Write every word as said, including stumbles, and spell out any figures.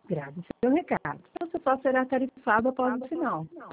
Grave seu recado. Você só será tarifado após o sinal.